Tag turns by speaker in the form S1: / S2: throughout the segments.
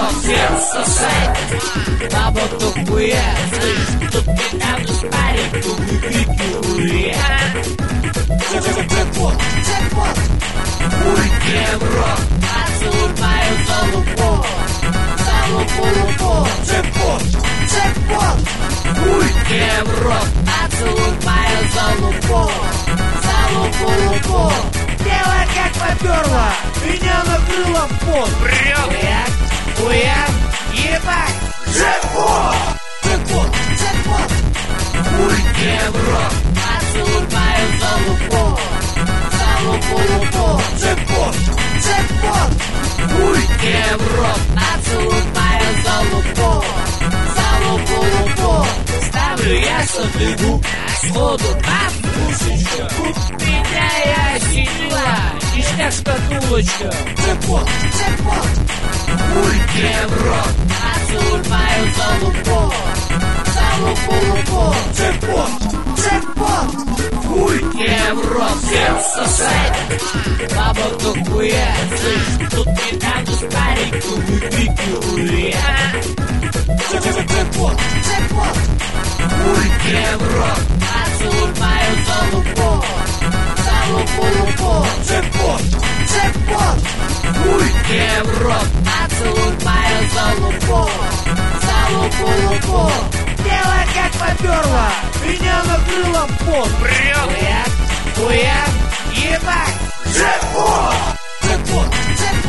S1: рот, всем сосать. Баба тухуя, слышь, тут недавно с парень, выкрикиваю я. Джекпот, уйди в рот, поцелуй мою залупу, залупу-лупу. Джекпот, уйди в рот, поцелуй мою залупу, залупу-лупу.
S2: Дело как поперла, меня накрыло в пот.
S1: Хуяк, хуяк, ебать.
S2: Джекпот,
S1: уйди в рот, поцелуй мою залупу, залупу-лупу.
S2: Джекпот,
S1: уйди в рот, поцелуй мою залупу, залупу-лупу. Ставлю я сопляку, сходу бабушечка. Меня я осенила, ништяк шкатулочка.
S2: Джекпот,
S1: уйди в рот, поцелуй мою залупу, залупу-лупу.
S2: Джекпот,
S1: уйди в рот, всем сосать. Баба тухуя, слышь, тут недавно с пареньком выкрикиваю я.
S2: Джекпот,
S1: уйди в рот, поцелуй мою залупу, залупу-лупу.
S2: Джекпот,
S1: уйди в рот, поцелуй мою залупу, залупу-лупу.
S2: дело как поперла, меня накрыло в пот.
S1: Хуяк, хуяк, ебать.
S2: Джекпот,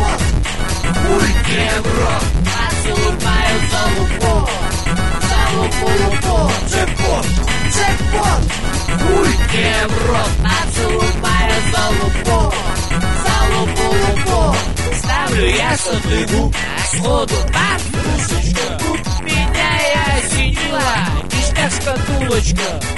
S1: уйди в рот, поцелуй мою залупу, залупу-лупу.
S2: Джекпот,
S1: уйди в рот, поцелуй мою залупу, залупу-лупу. Ставлю я сопляку, сходу бабушечка. Меня я осенила, ништяк шкатулочка.